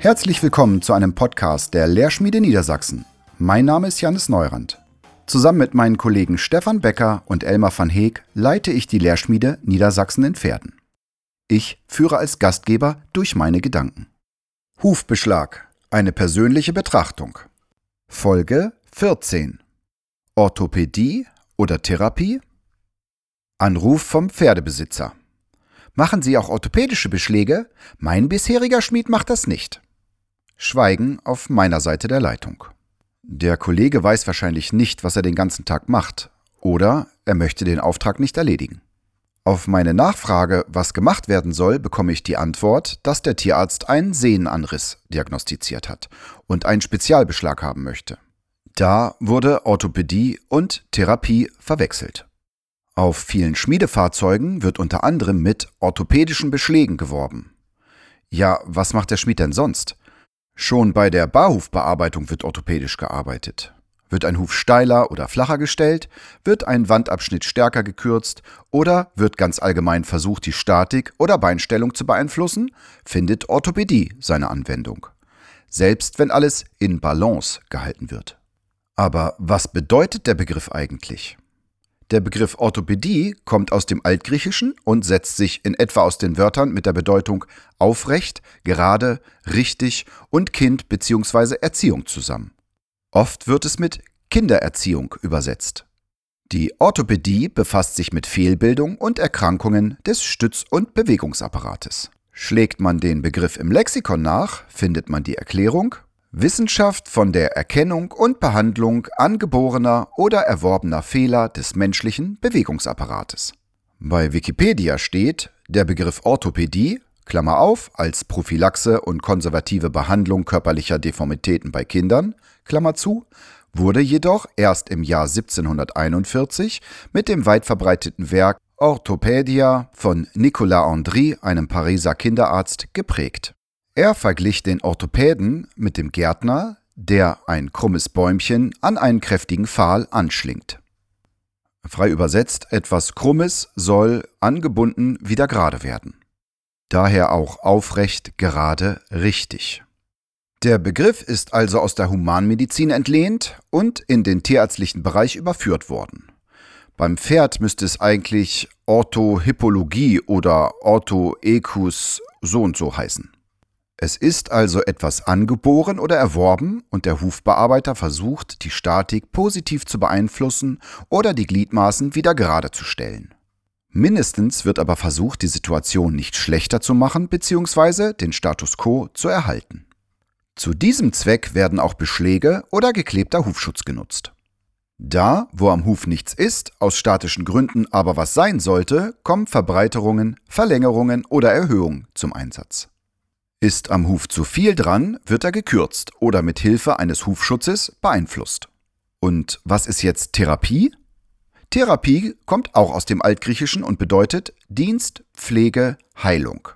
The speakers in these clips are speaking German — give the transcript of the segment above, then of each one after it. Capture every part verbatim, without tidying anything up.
Herzlich willkommen zu einem Podcast der Lehrschmiede Niedersachsen. Mein Name ist Jannis Neurand. Zusammen mit meinen Kollegen Stefan Becker und Elmar van Heek leite ich die Lehrschmiede Niedersachsen in Verden. Ich führe als Gastgeber durch meine Gedanken. Hufbeschlag, eine persönliche Betrachtung. Folge vierzehn. Orthopädie oder Therapie? Anruf vom Pferdebesitzer. Machen Sie auch orthopädische Beschläge? Mein bisheriger Schmied macht das nicht. Schweigen auf meiner Seite der Leitung. Der Kollege weiß wahrscheinlich nicht, was er den ganzen Tag macht, oder er möchte den Auftrag nicht erledigen. Auf meine Nachfrage, was gemacht werden soll, bekomme ich die Antwort, dass der Tierarzt einen Sehnenanriss diagnostiziert hat und einen Spezialbeschlag haben möchte. Da wurde Orthopädie und Therapie verwechselt. Auf vielen Schmiedefahrzeugen wird unter anderem mit orthopädischen Beschlägen geworben. Ja, was macht der Schmied denn sonst? Schon bei der Barhufbearbeitung wird orthopädisch gearbeitet. Wird ein Huf steiler oder flacher gestellt, wird ein Wandabschnitt stärker gekürzt oder wird ganz allgemein versucht, die Statik oder Beinstellung zu beeinflussen, findet Orthopädie seine Anwendung. Selbst wenn alles in Balance gehalten wird. Aber was bedeutet der Begriff eigentlich? Der Begriff Orthopädie kommt aus dem Altgriechischen und setzt sich in etwa aus den Wörtern mit der Bedeutung aufrecht, gerade, richtig und Kind bzw. Erziehung zusammen. Oft wird es mit Kindererziehung übersetzt. Die Orthopädie befasst sich mit Fehlbildung und Erkrankungen des Stütz- und Bewegungsapparates. Schlägt man den Begriff im Lexikon nach, findet man die Erklärung: Wissenschaft von der Erkennung und Behandlung angeborener oder erworbener Fehler des menschlichen Bewegungsapparates. Bei Wikipedia steht, der Begriff Orthopädie, Klammer auf, als Prophylaxe und konservative Behandlung körperlicher Deformitäten bei Kindern, Klammer zu, wurde jedoch erst im Jahr siebzehnhunderteinundvierzig mit dem weit verbreiteten Werk Orthopädia von Nicolas Andry, einem Pariser Kinderarzt, geprägt. Er verglich den Orthopäden mit dem Gärtner, der ein krummes Bäumchen an einen kräftigen Pfahl anschlingt. Frei übersetzt, etwas Krummes soll angebunden wieder gerade werden. Daher auch aufrecht, gerade, richtig. Der Begriff ist also aus der Humanmedizin entlehnt und in den tierärztlichen Bereich überführt worden. Beim Pferd müsste es eigentlich Orthohippologie oder Orthoequus so und so heißen. Es ist also etwas angeboren oder erworben und der Hufbearbeiter versucht, die Statik positiv zu beeinflussen oder die Gliedmaßen wieder gerade zu stellen. Mindestens wird aber versucht, die Situation nicht schlechter zu machen bzw. den Status quo zu erhalten. Zu diesem Zweck werden auch Beschläge oder geklebter Hufschutz genutzt. Da, wo am Huf nichts ist, aus statischen Gründen aber was sein sollte, kommen Verbreiterungen, Verlängerungen oder Erhöhungen zum Einsatz. Ist am Huf zu viel dran, wird er gekürzt oder mit Hilfe eines Hufschutzes beeinflusst. Und was ist jetzt Therapie? Therapie kommt auch aus dem Altgriechischen und bedeutet Dienst, Pflege, Heilung.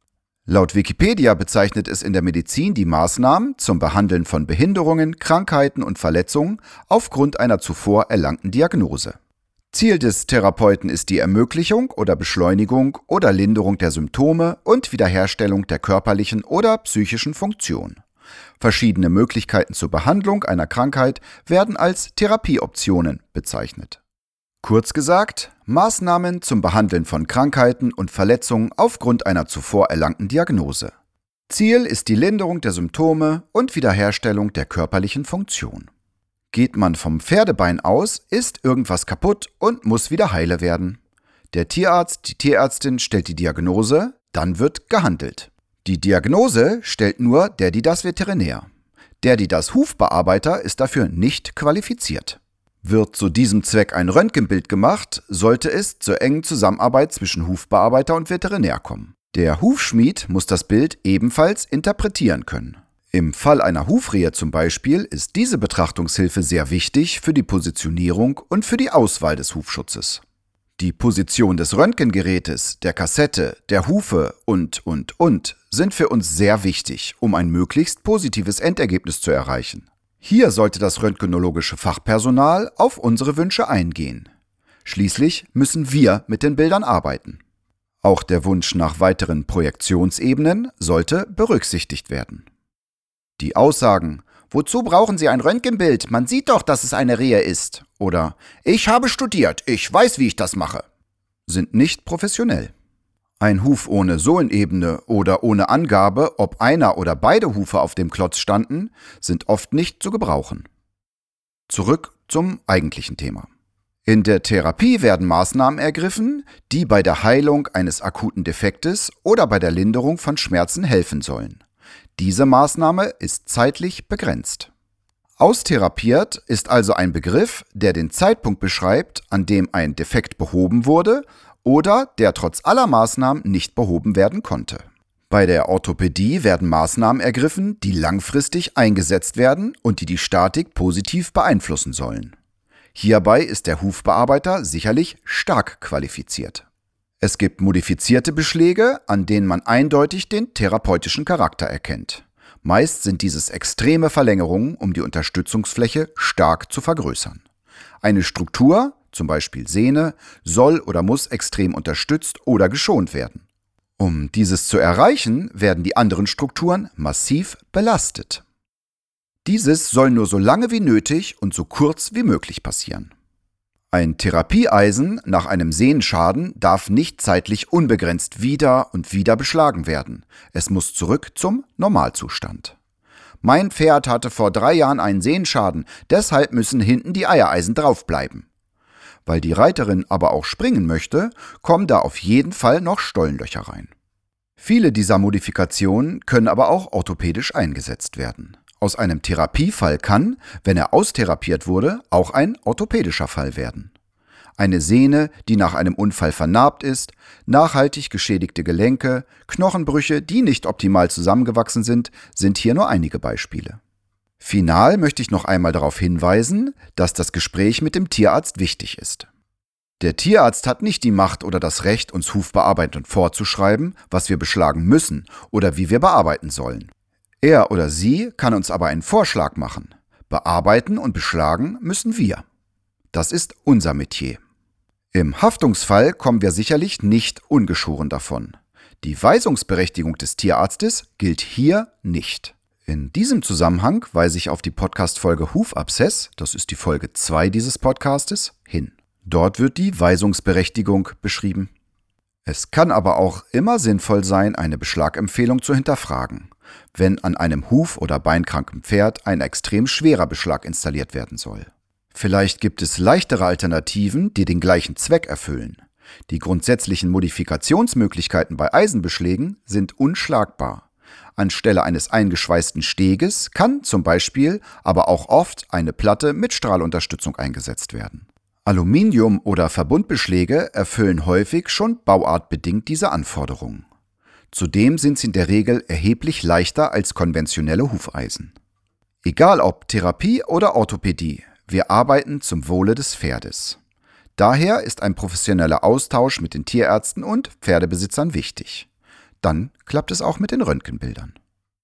Laut Wikipedia bezeichnet es in der Medizin die Maßnahmen zum Behandeln von Behinderungen, Krankheiten und Verletzungen aufgrund einer zuvor erlangten Diagnose. Ziel des Therapeuten ist die Ermöglichung oder Beschleunigung oder Linderung der Symptome und Wiederherstellung der körperlichen oder psychischen Funktion. Verschiedene Möglichkeiten zur Behandlung einer Krankheit werden als Therapieoptionen bezeichnet. Kurz gesagt, Maßnahmen zum Behandeln von Krankheiten und Verletzungen aufgrund einer zuvor erlangten Diagnose. Ziel ist die Linderung der Symptome und Wiederherstellung der körperlichen Funktion. Geht man vom Pferdebein aus, ist irgendwas kaputt und muss wieder heile werden. Der Tierarzt, die Tierärztin stellt die Diagnose, dann wird gehandelt. Die Diagnose stellt nur der, die das Veterinär. Der, die das Hufbearbeiter ist dafür nicht qualifiziert. Wird zu diesem Zweck ein Röntgenbild gemacht, sollte es zur engen Zusammenarbeit zwischen Hufbearbeiter und Veterinär kommen. Der Hufschmied muss das Bild ebenfalls interpretieren können. Im Fall einer Hufrehe zum Beispiel ist diese Betrachtungshilfe sehr wichtig für die Positionierung und für die Auswahl des Hufschutzes. Die Position des Röntgengerätes, der Kassette, der Hufe und, und, und sind für uns sehr wichtig, um ein möglichst positives Endergebnis zu erreichen. Hier sollte das röntgenologische Fachpersonal auf unsere Wünsche eingehen. Schließlich müssen wir mit den Bildern arbeiten. Auch der Wunsch nach weiteren Projektionsebenen sollte berücksichtigt werden. Die Aussagen „Wozu brauchen Sie ein Röntgenbild? Man sieht doch, dass es eine Rehe ist" oder „Ich habe studiert, ich weiß, wie ich das mache" sind nicht professionell. Ein Huf ohne Sohlenebene oder ohne Angabe, ob einer oder beide Hufe auf dem Klotz standen, sind oft nicht zu gebrauchen. Zurück zum eigentlichen Thema. In der Therapie werden Maßnahmen ergriffen, die bei der Heilung eines akuten Defektes oder bei der Linderung von Schmerzen helfen sollen. Diese Maßnahme ist zeitlich begrenzt. Austherapiert ist also ein Begriff, der den Zeitpunkt beschreibt, an dem ein Defekt behoben wurde oder der trotz aller Maßnahmen nicht behoben werden konnte. Bei der Orthopädie werden Maßnahmen ergriffen, die langfristig eingesetzt werden und die die Statik positiv beeinflussen sollen. Hierbei ist der Hufbearbeiter sicherlich stark qualifiziert. Es gibt modifizierte Beschläge, an denen man eindeutig den therapeutischen Charakter erkennt. Meist sind dieses extreme Verlängerungen, um die Unterstützungsfläche stark zu vergrößern. Eine Struktur, zum Beispiel Sehne, soll oder muss extrem unterstützt oder geschont werden. Um dieses zu erreichen, werden die anderen Strukturen massiv belastet. Dieses soll nur so lange wie nötig und so kurz wie möglich passieren. Ein Therapieeisen nach einem Sehnenschaden darf nicht zeitlich unbegrenzt wieder und wieder beschlagen werden. Es muss zurück zum Normalzustand. Mein Pferd hatte vor drei Jahren einen Sehnenschaden, deshalb müssen hinten die Eiereisen draufbleiben. Weil die Reiterin aber auch springen möchte, kommen da auf jeden Fall noch Stollenlöcher rein. Viele dieser Modifikationen können aber auch orthopädisch eingesetzt werden. Aus einem Therapiefall kann, wenn er austherapiert wurde, auch ein orthopädischer Fall werden. Eine Sehne, die nach einem Unfall vernarbt ist, nachhaltig geschädigte Gelenke, Knochenbrüche, die nicht optimal zusammengewachsen sind, sind hier nur einige Beispiele. Final möchte ich noch einmal darauf hinweisen, dass das Gespräch mit dem Tierarzt wichtig ist. Der Tierarzt hat nicht die Macht oder das Recht, uns hufbearbeitend vorzuschreiben, was wir beschlagen müssen oder wie wir bearbeiten sollen. Er oder sie kann uns aber einen Vorschlag machen. Bearbeiten und beschlagen müssen wir. Das ist unser Metier. Im Haftungsfall kommen wir sicherlich nicht ungeschoren davon. Die Weisungsberechtigung des Tierarztes gilt hier nicht. In diesem Zusammenhang weise ich auf die Podcast-Folge Hufabszess, das ist die Folge zwei dieses Podcastes, hin. Dort wird die Weisungsberechtigung beschrieben. Es kann aber auch immer sinnvoll sein, eine Beschlagempfehlung zu hinterfragen, wenn an einem huf- oder beinkranken Pferd ein extrem schwerer Beschlag installiert werden soll. Vielleicht gibt es leichtere Alternativen, die den gleichen Zweck erfüllen. Die grundsätzlichen Modifikationsmöglichkeiten bei Eisenbeschlägen sind unschlagbar. Anstelle eines eingeschweißten Steges kann zum Beispiel aber auch oft eine Platte mit Strahlunterstützung eingesetzt werden. Aluminium- oder Verbundbeschläge erfüllen häufig schon bauartbedingt diese Anforderungen. Zudem sind sie in der Regel erheblich leichter als konventionelle Hufeisen. Egal ob Therapie oder Orthopädie, wir arbeiten zum Wohle des Pferdes. Daher ist ein professioneller Austausch mit den Tierärzten und Pferdebesitzern wichtig. Dann klappt es auch mit den Röntgenbildern.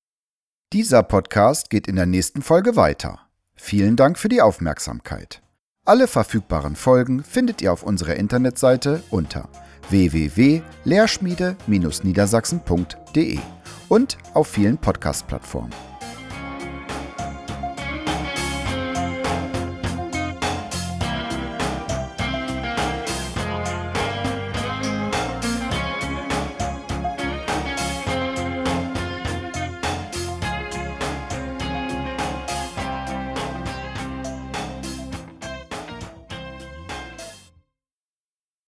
Dieser Podcast geht in der nächsten Folge weiter. Vielen Dank für die Aufmerksamkeit. Alle verfügbaren Folgen findet ihr auf unserer Internetseite unter w w w punkt lehrschmiede Bindestrich niedersachsen punkt de und auf vielen Podcast-Plattformen.